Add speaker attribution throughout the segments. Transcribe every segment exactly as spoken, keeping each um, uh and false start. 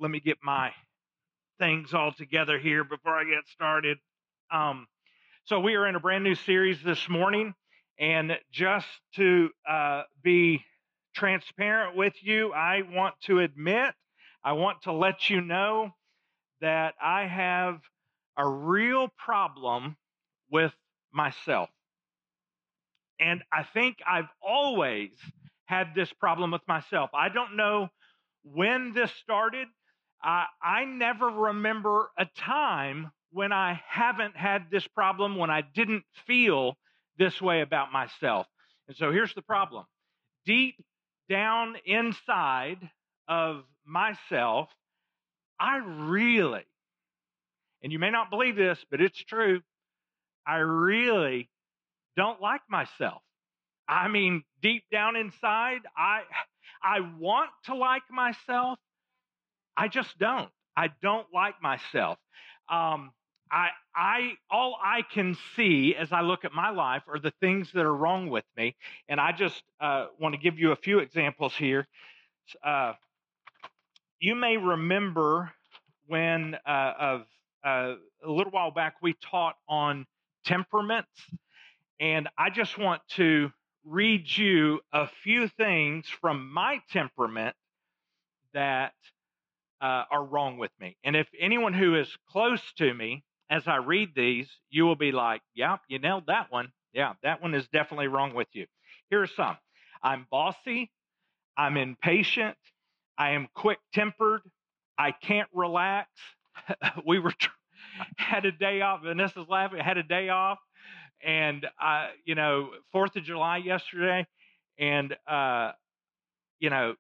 Speaker 1: let me get my things all together here before I get started. Um, so we are in a brand new series this morning, and just to uh, be transparent with you, I want to admit, I want to let you know that I have a real problem with myself. And I think I've always had this problem with myself. I don't know when this started. Uh, I never remember a time when I haven't had this problem, when I didn't feel this way about myself. And so here's the problem. Deep down inside of myself, I really, and you may not believe this, but it's true, I really don't like myself. I mean, deep down inside, I I want to like myself. I just don't. I don't like myself. Um, I I all I can see as I look at my life are the things that are wrong with me, and I just uh, want to give you a few examples here. Uh, you may remember when uh, of uh, a little while back we taught on temperaments. And I just want to read you a few things from my temperament that uh, are wrong with me. And if anyone who is close to me, as I read these, you will be like, yeah, you nailed that one. Yeah, that one is definitely wrong with you. Here are some. I'm bossy. I'm impatient. I am quick-tempered. I can't relax. we were had a day off. Vanessa's laughing. Had a day off. And, uh, you know, fourth of July yesterday, and, uh, you know,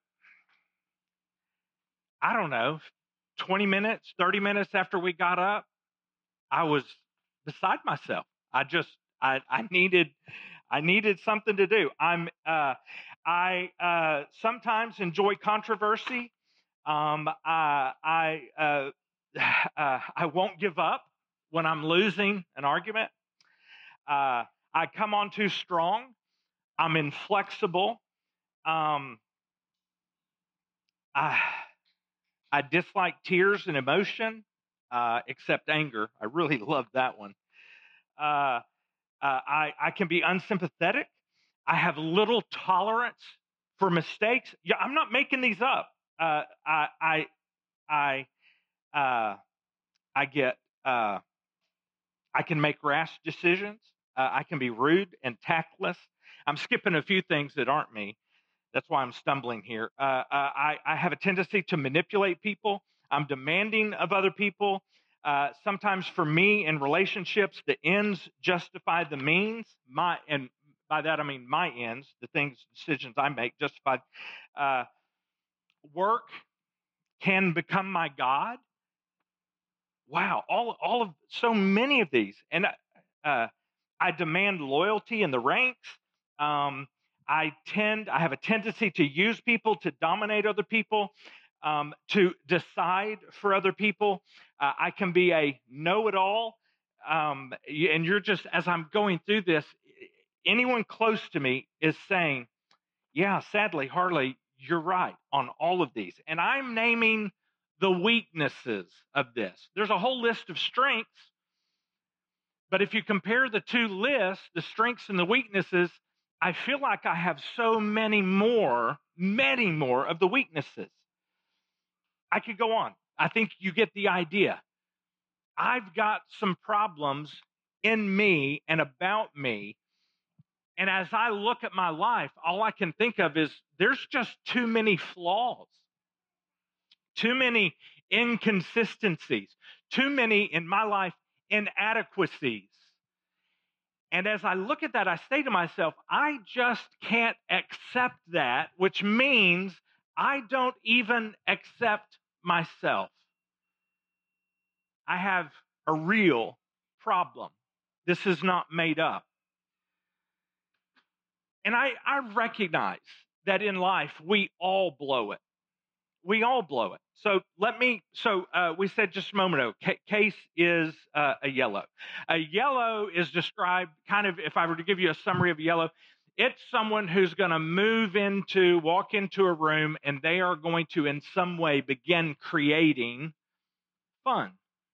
Speaker 1: I don't know, twenty minutes, thirty minutes after we got up, I was beside myself. I just, I, I needed, I needed something to do. I'm, uh, I uh, sometimes enjoy controversy. Um, I, I, uh, uh, I won't give up when I'm losing an argument. Uh, I come on too strong. I'm inflexible. Um, I, I dislike tears and emotion, uh, except anger. I really love that one. Uh, uh, I, I can be unsympathetic. I have little tolerance for mistakes. Yeah, I'm not making these up. Uh, I, I, I, uh, I get. Uh, I can make rash decisions. Uh, I can be rude and tactless. I'm skipping a few things that aren't me. That's why I'm stumbling here. Uh, uh, I, I have a tendency to manipulate people. I'm demanding of other people. Uh, sometimes for me in relationships, the ends justify the means. My and by that I mean my ends, the things, decisions I make justified. Uh, work can become my God. Wow, all all of so many of these, and uh, I demand loyalty in the ranks. Um, I tend, I have a tendency to use people to dominate other people, um, to decide for other people. Uh, I can be a know-it-all, um, and you're just, as I'm going through this, anyone close to me is saying, yeah, sadly, Harley, you're right on all of these. And I'm naming the weaknesses of this. There's a whole list of strengths, but if you compare the two lists, the strengths and the weaknesses, I feel like I have so many more, many more of the weaknesses. I could go on. I think you get the idea. I've got some problems in me and about me. And as I look at my life, all I can think of is there's just too many flaws, too many inconsistencies, too many in my life inadequacies. And as I look at that, I say to myself, I just can't accept that, which means I don't even accept myself. I have a real problem. This is not made up. And I, I recognize that in life, we all blow it. We all blow it. So let me, so uh, we said just a moment ago, ca- case is uh, a yellow. A yellow is described kind of, if I were to give you a summary of yellow, It's someone who's going to move into, walk into a room, and they are going to, in some way, begin creating fun.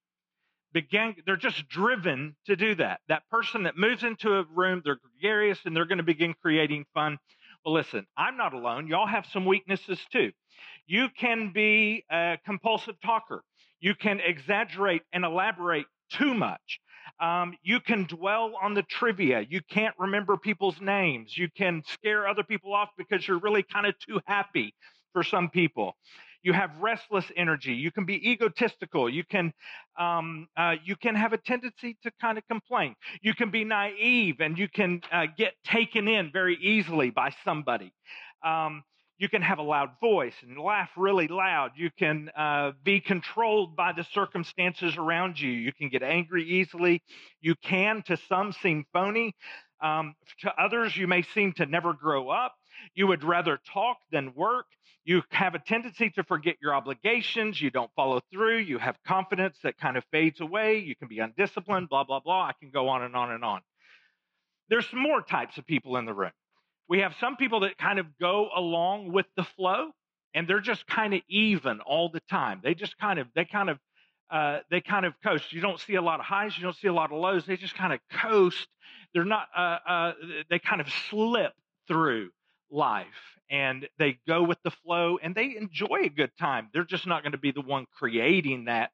Speaker 1: Begin, they're just driven to do that. That person that moves into a room, they're gregarious, and they're going to begin creating fun. Well, listen, I'm not alone. Y'all have some weaknesses too. You can be a compulsive talker. You can exaggerate and elaborate too much. Um, you can dwell on the trivia. You can't remember people's names. You can scare other people off because you're really kind of too happy for some people. You have restless energy. You can be egotistical. You can, um, uh, you can have a tendency to kind of complain. You can be naive, and you can uh, get taken in very easily by somebody. Um, you can have a loud voice and laugh really loud. You can uh, be controlled by the circumstances around you. You can get angry easily. You can, to some, seem phony. Um, to others, you may seem to never grow up. You would rather talk than work. You have a tendency to forget your obligations. You don't follow through. You have confidence that kind of fades away. You can be undisciplined, blah, blah, blah. I can go on and on and on. There's some more types of people in the room. We have some people that kind of go along with the flow, and they're just kind of even all the time. They just kind of, they kind of, uh, they kind of coast. You don't see a lot of highs. You don't see a lot of lows. They just kind of coast. They're not, uh, uh, they kind of slip through life, and they go with the flow, and they enjoy a good time. They're just not going to be the one creating that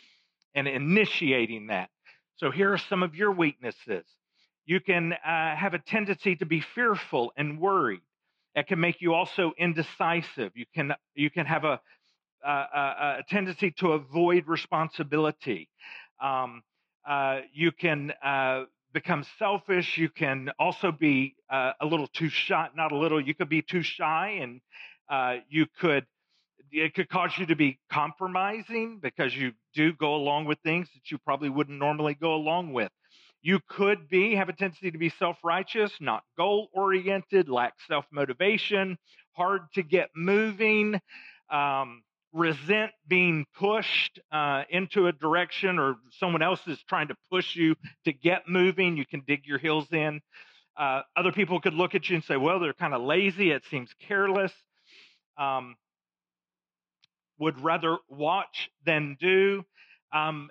Speaker 1: and initiating that. So here are some of your weaknesses. You can uh, have a tendency to be fearful and worried. That can make you also indecisive. You can you can have a a, a tendency to avoid responsibility. Um, uh, you can uh, become selfish. You can also be uh, a little too shy. Not a little. You could be too shy, and uh, you could. It could cause you to be compromising because you do go along with things that you probably wouldn't normally go along with. You could be have a tendency to be self-righteous, not goal-oriented, lack self-motivation, hard to get moving, um, resent being pushed uh, into a direction, or someone else is trying to push you to get moving. You can dig your heels in. Uh, other people could look at you and say, well, they're kind of lazy. It seems careless. Um, would rather watch than do, um,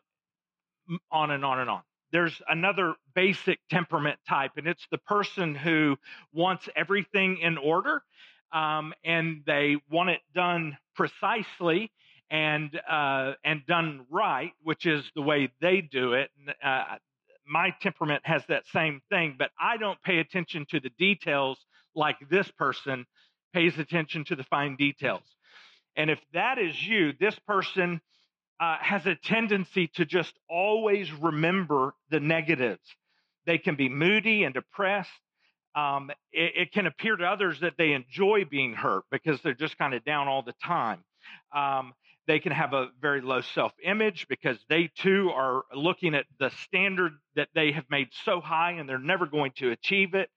Speaker 1: on and on and on. There's another basic temperament type, and it's the person who wants everything in order, um, and they want it done precisely and uh, and done right, which is the way they do it. Uh, my temperament has that same thing, but I don't pay attention to the details like this person pays attention to the fine details. And if that is you, this person uh, has a tendency to just always remember the negatives. They can be moody and depressed. Um, it, it can appear to others that they enjoy being hurt because they're just kind of down all the time. Um, they can have a very low self-image because they too are looking at the standard that they have made so high and they're never going to achieve it.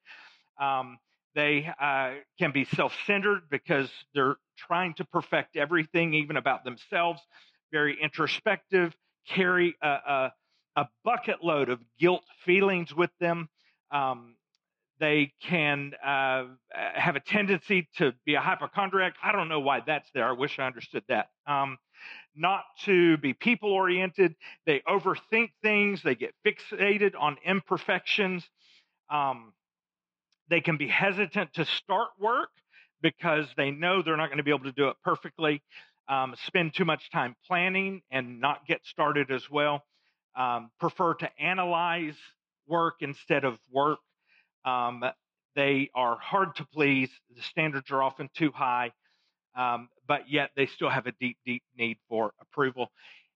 Speaker 1: Um, They uh, can be self-centered because they're trying to perfect everything, even about themselves. Very introspective, carry a, a, a bucket load of guilt feelings with them. Um, they can uh, have a tendency to be a hypochondriac. I don't know why that's there. I wish I understood that. Um, not to be people-oriented. They overthink things. They get fixated on imperfections. Um, They can be hesitant to start work because they know they're not going to be able to do it perfectly, um, spend too much time planning and not get started as well, um, prefer to analyze work instead of work. Um, they are hard to please. The standards are often too high, um, but yet they still have a deep, deep need for approval.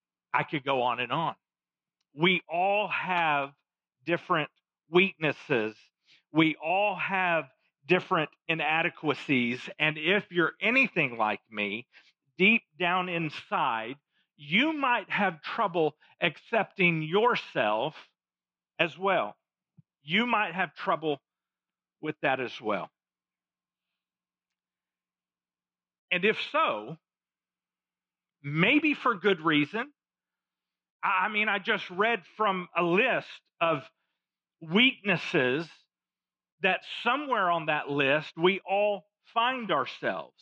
Speaker 1: I could go on and on. We all have different weaknesses. We all have different inadequacies. And if you're anything like me, deep down inside, you might have trouble accepting yourself as well. You might have trouble with that as well. And if so, maybe for good reason. I mean, I just read from a list of weaknesses that somewhere on that list we all find ourselves.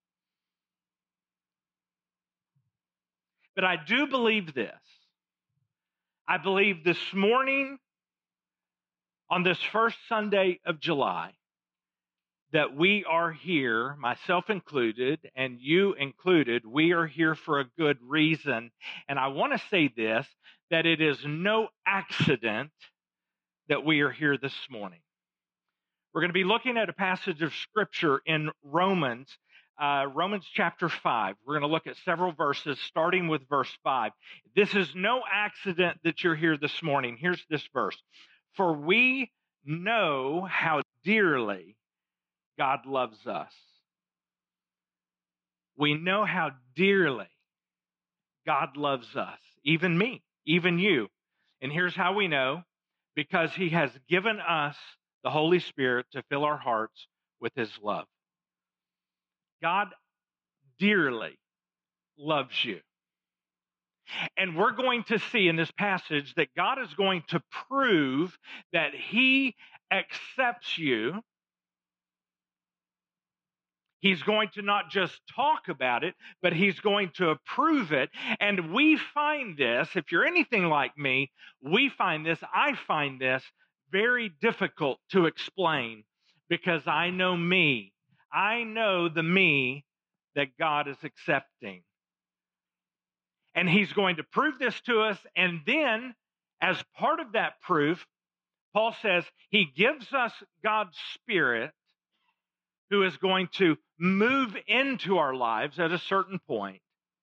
Speaker 1: But I do believe this. I believe this morning, on this first Sunday of July, that we are here, myself included, and you included, we are here for a good reason. And I want to say this, that it is no accident that we are here this morning. We're going to be looking at a passage of Scripture in Romans, uh, Romans chapter five. We're going to look at several verses, starting with verse five. This is no accident that you're here this morning. Here's this verse. For we know how dearly God loves us. We know how dearly God loves us, even me, even you. And here's how we know, because he has given us the Holy Spirit to fill our hearts with his love. God dearly loves you. And we're going to see in this passage that God is going to prove that he accepts you. He's going to not just talk about it, but he's going to approve it. And we find this, if you're anything like me, we find this, I find this very difficult to explain, because I know me. I know the me that God is accepting. And he's going to prove this to us. And then, as part of that proof, Paul says he gives us God's Spirit, who is going to move into our lives at a certain point,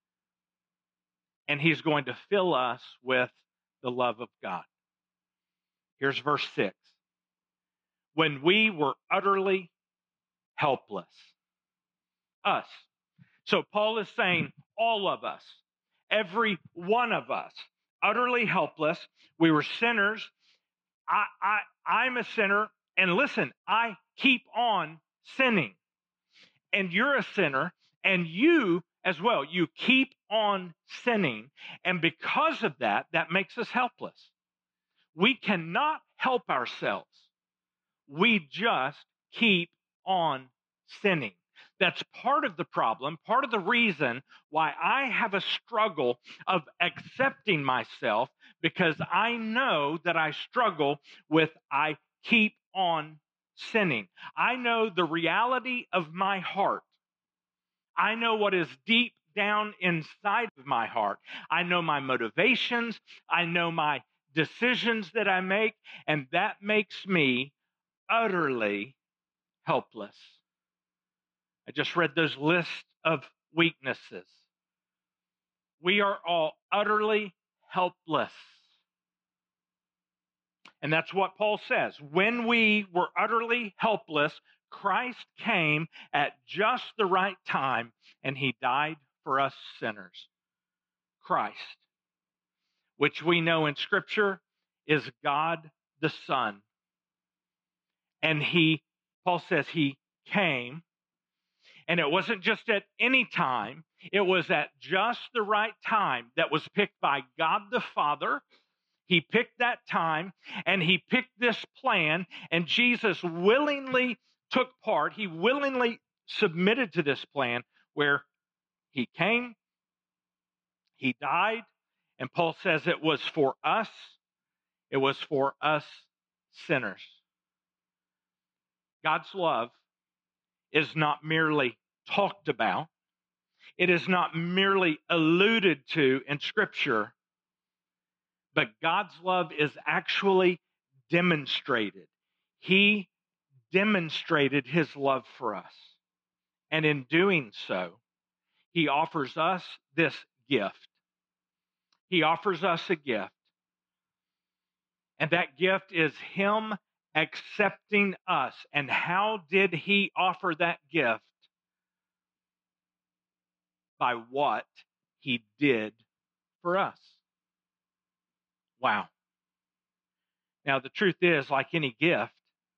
Speaker 1: and he's going to fill us with the love of God. Here's verse six. When we were utterly helpless. Us. So Paul is saying all of us, every one of us, utterly helpless. We were sinners. I, I, I'm a sinner. And listen, I keep on sinning. And you're a sinner, and you as well, you keep on sinning. And because of that, that makes us helpless. We cannot help ourselves. We just keep on sinning. That's part of the problem, part of the reason why I have a struggle of accepting myself, because I know that I struggle with I keep on sinning. I know the reality of my heart. I know what is deep down inside of my heart. I know my motivations. I know my decisions that I make, and that makes me utterly helpless. I just read those lists of weaknesses. We are all utterly helpless. And that's what Paul says. When we were utterly helpless, Christ came at just the right time, and he died for us sinners. Christ, which we know in Scripture is God the Son. And he, Paul says he came, and it wasn't just at any time. It was at just the right time that was picked by God the Father. He picked that time, and he picked this plan, and Jesus willingly took part. He willingly submitted to this plan where he came, he died, and Paul says it was for us. It was for us sinners. God's love is not merely talked about. It is not merely alluded to in Scripture, but God's love is actually demonstrated. He demonstrated his love for us. And in doing so, he offers us this gift. He offers us a gift. And that gift is him accepting us. And how did he offer that gift? By what he did for us. Wow. Now, the truth is, like any gift,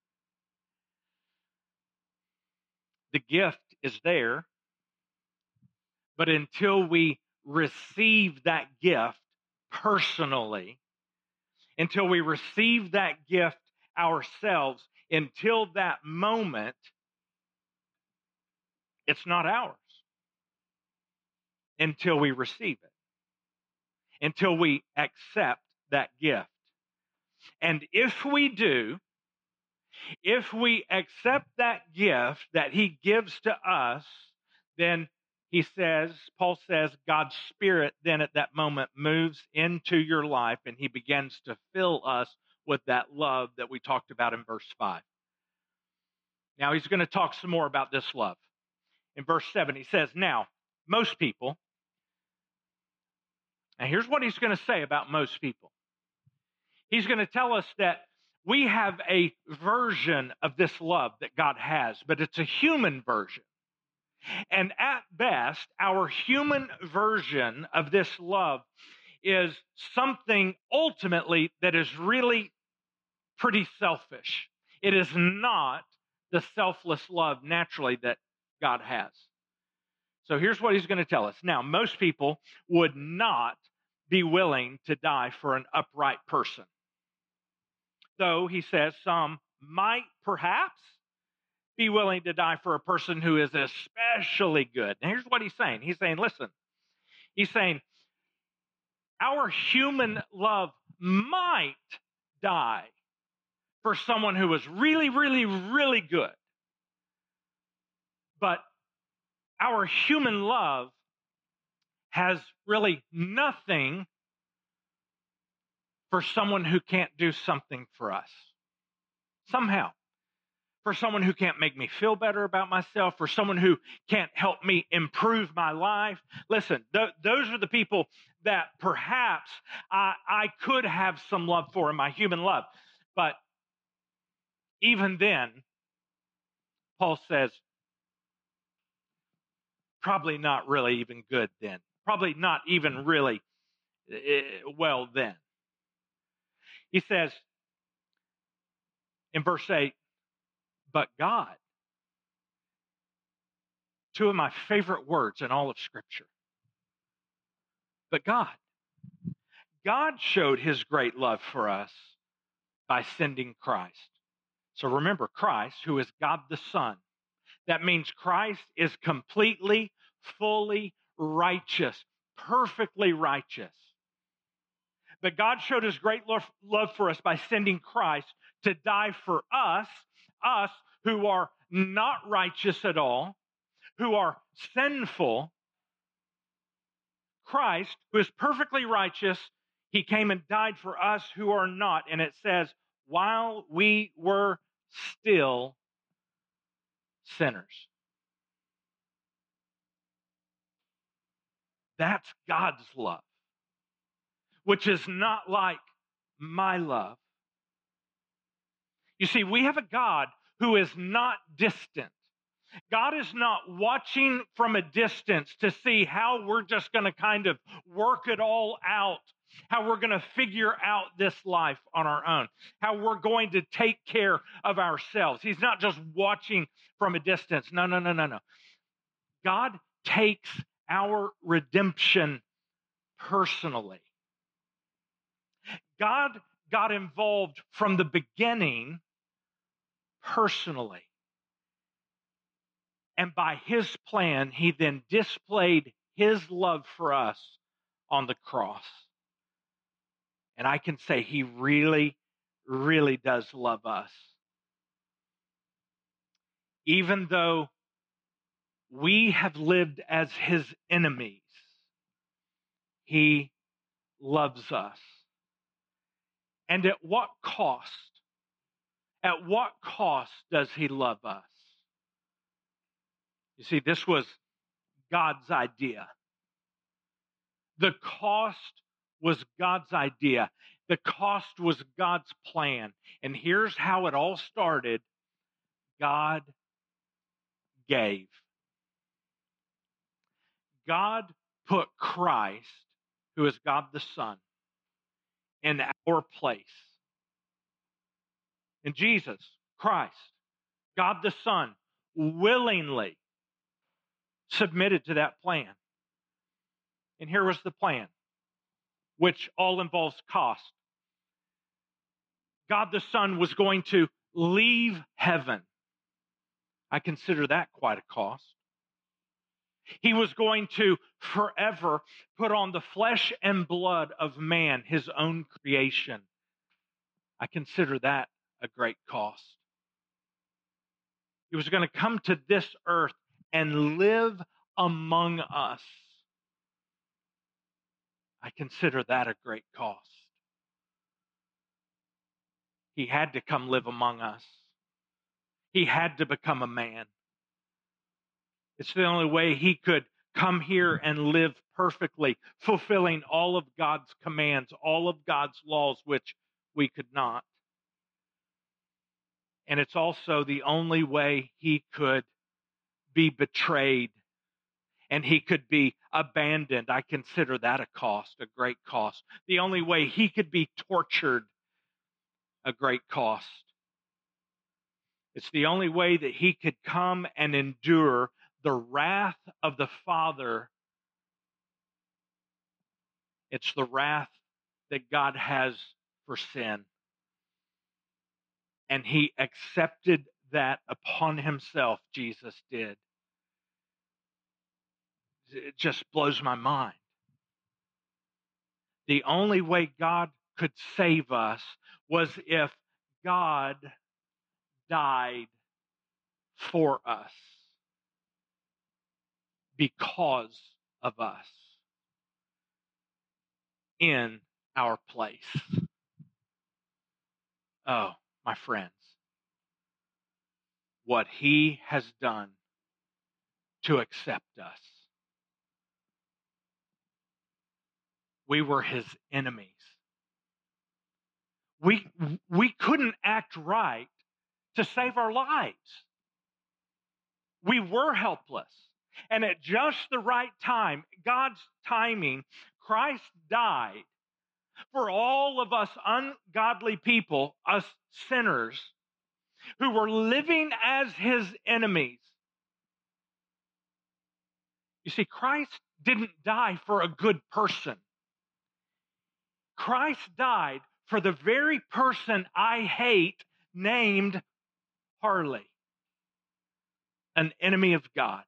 Speaker 1: the gift is there, but until we receive that gift personally, until we receive that gift ourselves until that moment, it's not ours until we receive it, until we accept that gift. And if we do, if we accept that gift that he gives to us, then he says, Paul says, God's Spirit then at that moment moves into your life and he begins to fill us with that love that we talked about in verse five. Now he's going to talk some more about this love. In verse seven, he says, now, most people, and here's what he's going to say about most people. He's going to tell us that we have a version of this love that God has, but it's a human version. And at best, our human version of this love is something ultimately that is really pretty selfish. It is not the selfless love naturally that God has. So here's what he's going to tell us. Now, most people would not be willing to die for an upright person. Though, he says, some might perhaps be willing to die for a person who is especially good. And here's what he's saying. He's saying, listen, he's saying, our human love might die for someone who was really, really, really good. But our human love has really nothing for someone who can't do something for us. Somehow. For someone who can't make me feel better about myself, for someone who can't help me improve my life. Listen, th- those are the people that perhaps I, I could have some love for in my human love. But even then, Paul says, probably not really even good then. Probably not even really uh, well then. He says in verse eight, but God, two of my favorite words in all of Scripture. But God, God showed his great love for us by sending Christ. So remember, Christ, who is God the Son. That means Christ is completely, fully righteous, perfectly righteous. But God showed his great love for us by sending Christ to die for us, us who are not righteous at all, who are sinful. Christ, who is perfectly righteous, he came and died for us who are not. And it says, while we were still sinners. That's God's love, which is not like my love. You see, we have a God who is not distant. God is not watching from a distance to see how we're just going to kind of work it all out, how we're going to figure out this life on our own, how we're going to take care of ourselves. He's not just watching from a distance. No, no, no, no, no. God takes our redemption personally. God got involved from the beginning personally. And by his plan, he then displayed his love for us on the cross. And I can say he really, really does love us. Even though we have lived as his enemies, he loves us. And at what cost? At what cost does he love us? You see, this was God's idea. The cost was God's idea. The cost was God's plan. And here's how it all started. God gave. God put Christ, who is God the Son, in our place. And Jesus, Christ, God the Son, willingly submitted to that plan. And here was the plan, which all involves cost. God the Son was going to leave heaven. I consider that quite a cost. He was going to forever put on the flesh and blood of man, his own creation. I consider that a great cost. He was going to come to this earth and live among us. I consider that a great cost. He had to come live among us. He had to become a man. It's the only way he could come here and live perfectly, fulfilling all of God's commands, all of God's laws, which we could not. And it's also the only way he could be betrayed and he could be abandoned. I consider that a cost, a great cost. The only way he could be tortured, a great cost. It's the only way that he could come and endure the wrath of the Father. It's the wrath that God has for sin. And he accepted that upon himself, Jesus did. It just blows my mind. The only way God could save us was if God died for us because of us in our place. Oh, my friends, what he has done to accept us. We were his enemies. We, we couldn't act right to save our lives. We were helpless. And at just the right time, God's timing, Christ died for all of us ungodly people, us sinners, who were living as his enemies. You see, Christ didn't die for a good person. Christ died for the very person I hate, named Harley, an enemy of God.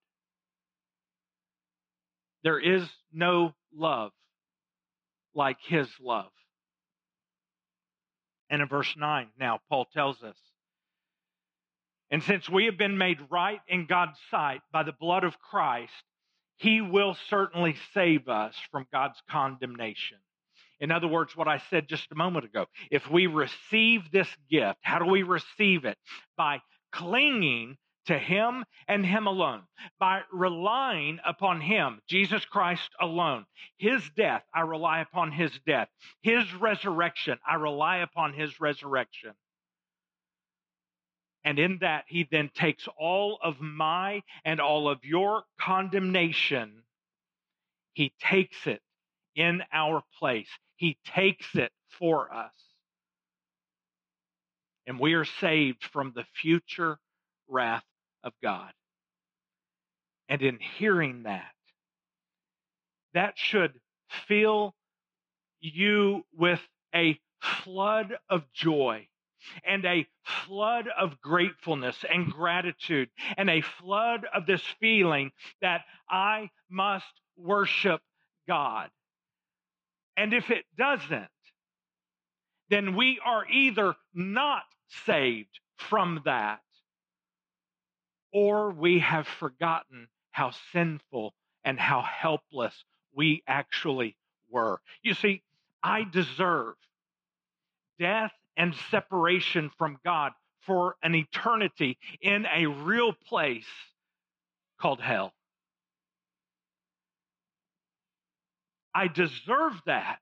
Speaker 1: There is no love like his love. And in verse nine, now, Paul tells us, and since we have been made right in God's sight by the blood of Christ, he will certainly save us from God's condemnation. In other words, what I said just a moment ago, if we receive this gift, how do we receive it? By clinging to him and him alone, by relying upon him, Jesus Christ alone. His death, I rely upon his death. His resurrection, I rely upon his resurrection. And in that, he then takes all of my and all of your condemnation. He takes it in our place. He takes it for us. And we are saved from the future wrath of God. And in hearing that, that should fill you with a flood of joy and a flood of gratefulness and gratitude and a flood of this feeling that I must worship God. And if it doesn't, then we are either not saved from that, or we have forgotten how sinful and how helpless we actually were. You see, I deserve death and separation from God for an eternity in a real place called hell. I deserve that,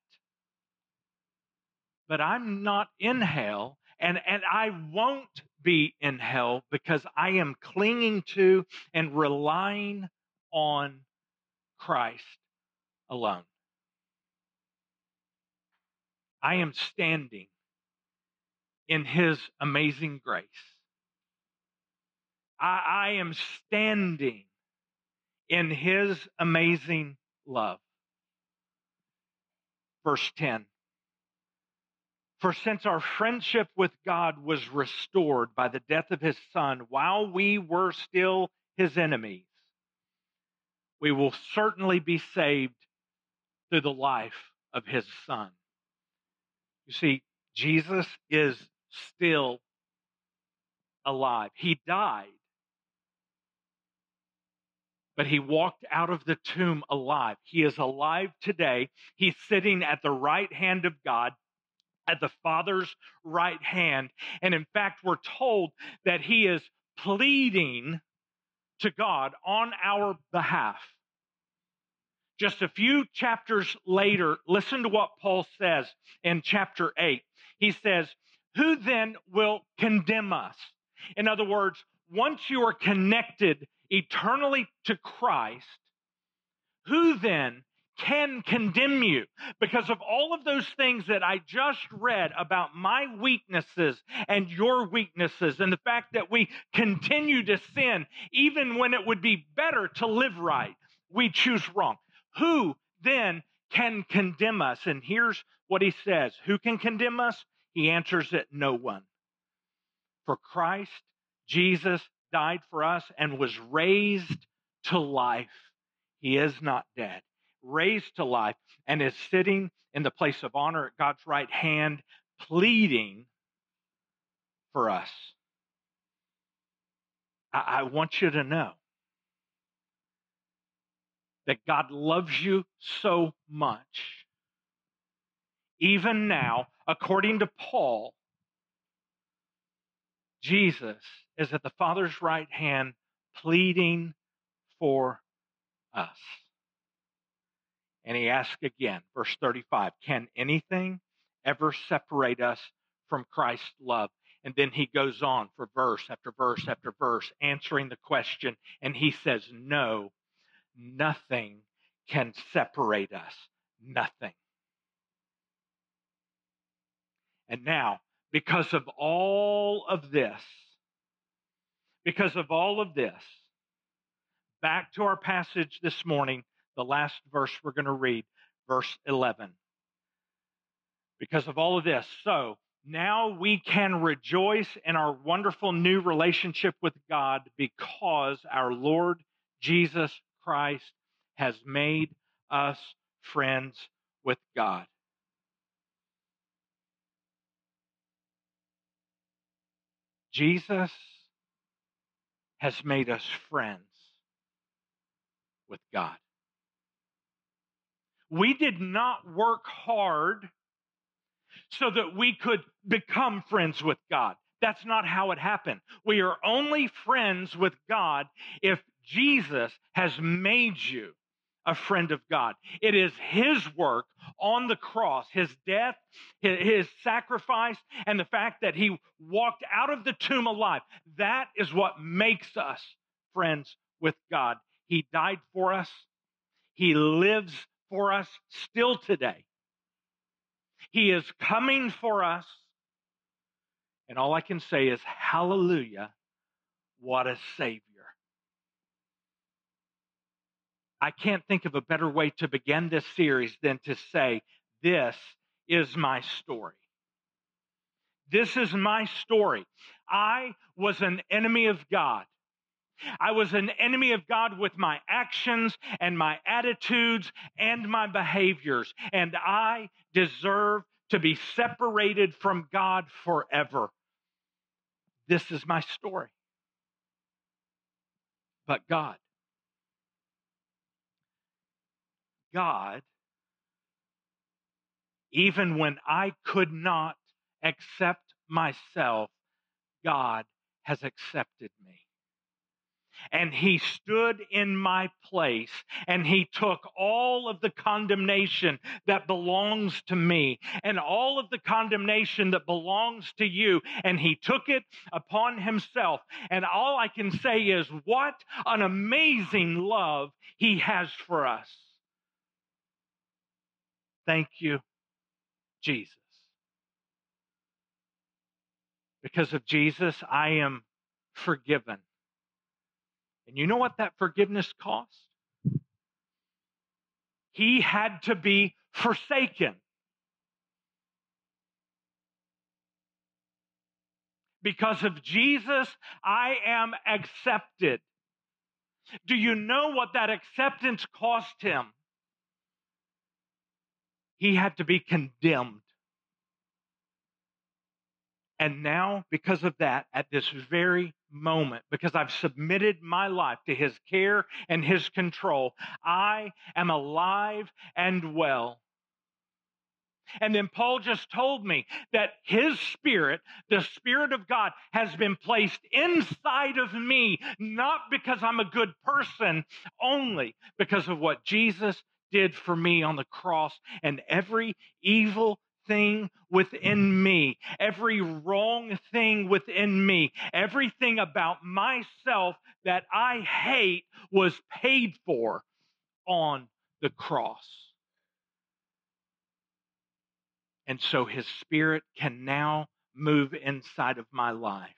Speaker 1: but I'm not in hell, and, and I won't be in hell because I am clinging to and relying on Christ alone. I am standing in his amazing grace. I, I am standing in his amazing love. Verse ten. For since our friendship with God was restored by the death of his Son while we were still his enemies, we will certainly be saved through the life of his Son. You see, Jesus is still alive. He died, but he walked out of the tomb alive. He is alive today. He's sitting at the right hand of God, at the Father's right hand. And in fact, we're told that he is pleading to God on our behalf. Just a few chapters later, listen to what Paul says in chapter eight. He says, "Who then will condemn us?" In other words, once you are connected eternally to Christ, who then can condemn you? Because of all of those things that I just read about my weaknesses and your weaknesses, and the fact that we continue to sin, even when it would be better to live right, we choose wrong. Who then can condemn us? And here's what he says. Who can condemn us? He answers it, no one. For Christ, Jesus, died for us and was raised to life. He is not dead. Raised to life and is sitting in the place of honor at God's right hand, pleading for us. I, I want you to know that God loves you so much. Even now, according to Paul, Jesus is at the Father's right hand pleading for us. And he asks again, verse thirty-five, can anything ever separate us from Christ's love? And then he goes on for verse after verse after verse, answering the question. And he says, no, nothing can separate us. Nothing. And now, because of all of this, because of all of this, back to our passage this morning, the last verse we're going to read, verse eleven. Because of all of this, so now we can rejoice in our wonderful new relationship with God because our Lord Jesus Christ has made us friends with God. Jesus has made us friends with God. We did not work hard so that we could become friends with God. That's not how it happened. We are only friends with God if Jesus has made you a friend of God. It is his work on the cross, his death, his sacrifice, and the fact that he walked out of the tomb alive. That is what makes us friends with God. He died for us. He lives for us still today. He is coming for us. And all I can say is, hallelujah, what a Savior. I can't think of a better way to begin this series than to say, this is my story. This is my story. I was an enemy of God. I was an enemy of God with my actions and my attitudes and my behaviors, and I deserve to be separated from God forever. This is my story. But God, God, even when I could not accept myself, God has accepted me. And he stood in my place, and he took all of the condemnation that belongs to me and all of the condemnation that belongs to you, and he took it upon himself. And all I can say is, what an amazing love he has for us. Thank you, Jesus. Because of Jesus, I am forgiven. And you know what that forgiveness cost? He had to be forsaken. Because of Jesus, I am accepted. Do you know what that acceptance cost him? He had to be condemned. And now, because of that, at this very moment, because I've submitted my life to his care and his control, I am alive and well. And then Paul just told me that his spirit, the Spirit of God, has been placed inside of me, not because I'm a good person, only because of what Jesus did for me on the cross. And every evil thing within me, every wrong thing within me, everything about myself that I hate was paid for on the cross. And so his spirit can now move inside of my life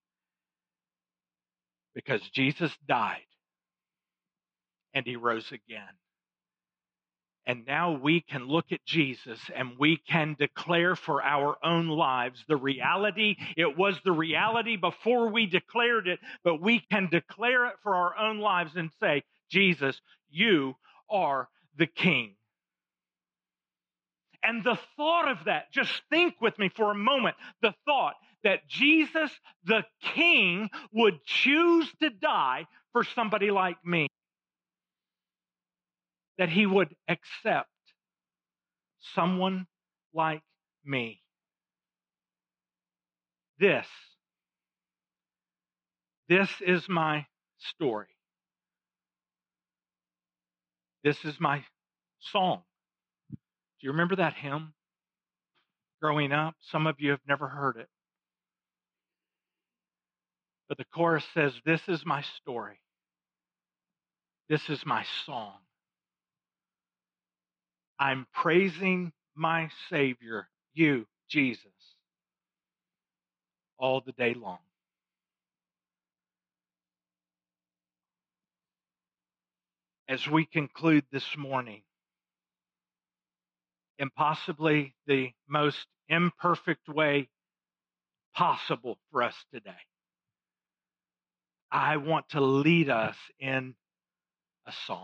Speaker 1: because Jesus died and he rose again. And now we can look at Jesus and we can declare for our own lives the reality. It was the reality before we declared it, but we can declare it for our own lives and say, Jesus, you are the King. And the thought of that, just think with me for a moment, the thought that Jesus, the King, would choose to die for somebody like me, that he would accept someone like me. This, this is my story. This is my song. Do you remember that hymn growing up? Some of you have never heard it. But the chorus says, this is my story. This is my song. I'm praising my Savior, you, Jesus, all the day long. As we conclude this morning, in possibly the most imperfect way possible for us today, I want to lead us in a song.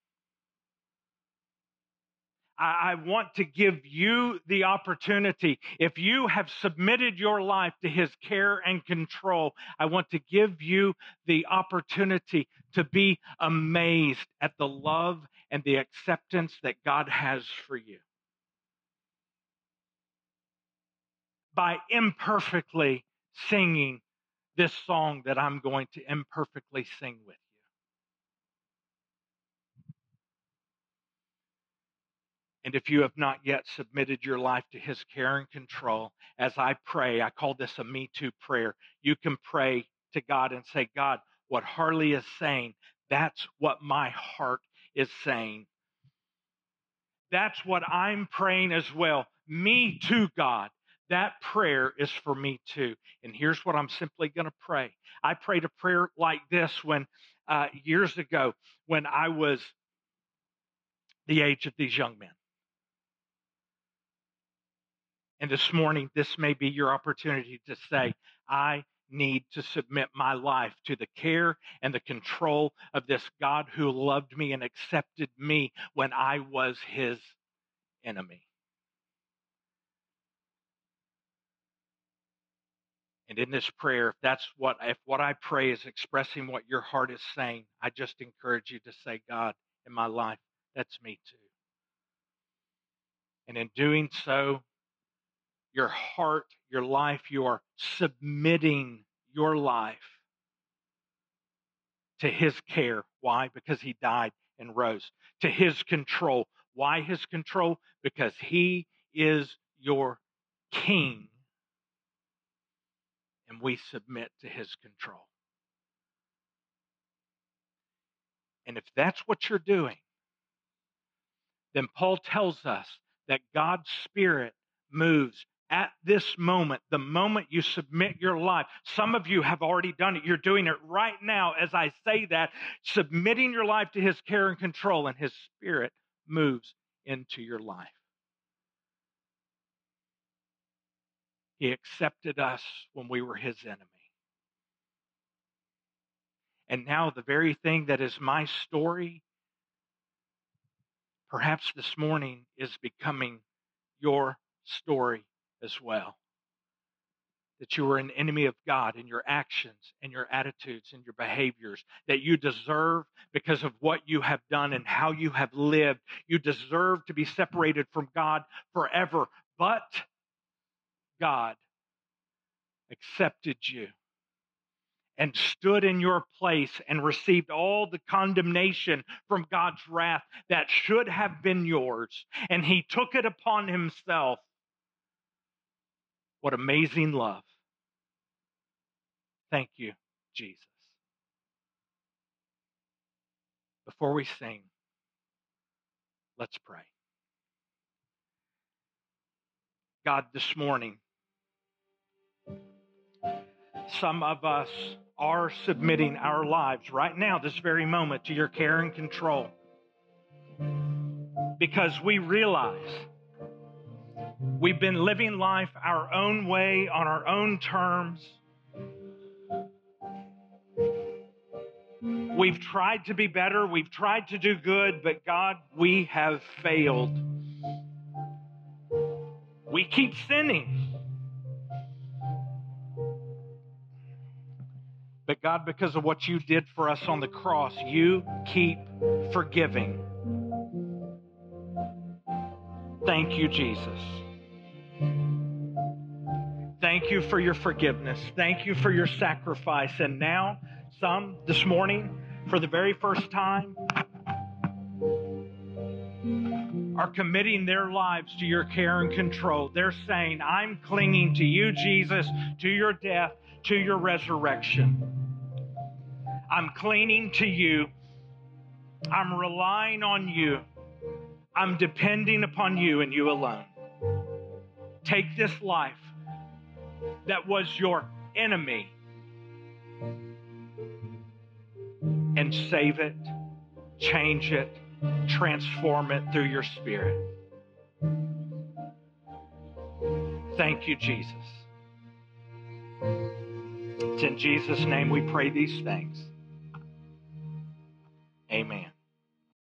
Speaker 1: I want to give you the opportunity. If you have submitted your life to his care and control, I want to give you the opportunity to be amazed at the love and the acceptance that God has for you. By imperfectly singing this song that I'm going to imperfectly sing with you. And if you have not yet submitted your life to his care and control, as I pray, I call this a Me Too prayer. You can pray to God and say, God, what Harley is saying, that's what my heart is saying. That's what I'm praying as well. Me too, God. That prayer is for me too. And here's what I'm simply going to pray. I prayed a prayer like this when uh, years ago when I was the age of these young men. And this morning, this may be your opportunity to say, I need to submit my life to the care and the control of this God who loved me and accepted me when I was his enemy. And in this prayer, if that's what, if what I pray is expressing what your heart is saying, I just encourage you to say, God, in my life, that's me too. And in doing so, your heart, your life, you are submitting your life to his care. Why? Because he died and rose. To his control. Why his control? Because he is your King. And we submit to his control. And if that's what you're doing, then Paul tells us that God's Spirit moves at this moment, the moment you submit your life. Some of you have already done it. You're doing it right now as I say that, submitting your life to his care and control, and his Spirit moves into your life. He accepted us when we were his enemy. And now the very thing that is my story, perhaps this morning, is becoming your story as well. That you are an enemy of God in your actions and your attitudes and your behaviors, that you deserve, because of what you have done and how you have lived, you deserve to be separated from God forever. But God accepted you and stood in your place and received all the condemnation from God's wrath that should have been yours. And he took it upon himself. What amazing love. Thank you, Jesus. Before we sing, let's pray. God, this morning, some of us are submitting our lives right now, this very moment, to your care and control. Because we realize we've been living life our own way, on our own terms. We've tried to be better. We've tried to do good, but God, we have failed. We keep sinning. But God, because of what you did for us on the cross, you keep forgiving. Thank you, Jesus. Thank you for your forgiveness. Thank you for your sacrifice. And now, some this morning, for the very first time, are committing their lives to your care and control. They're saying, I'm clinging to you, Jesus, to your death, to your resurrection. I'm clinging to you. I'm relying on you. I'm depending upon you and you alone. Take this life that was your enemy and save it, change it, transform it through your Spirit. Thank you, Jesus. It's in Jesus' name we pray these things. Amen.